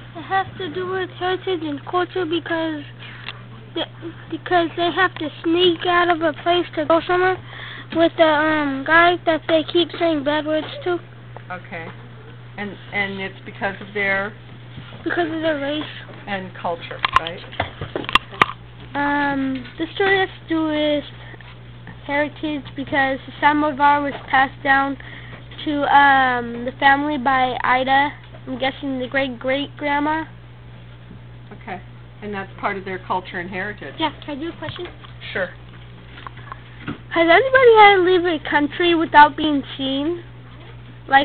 It has to do with heritage and culture because they have to sneak out of a place to go somewhere with the guy that they keep saying bad words to. Okay. And it's because of their race and culture, right? The story has to do with heritage because the samovar was passed down to the family by Ida. I'm guessing the great-great-grandma. Okay. And that's part of their culture and heritage. Yeah, can I do a question? Sure. Has anybody had to leave a country without being seen?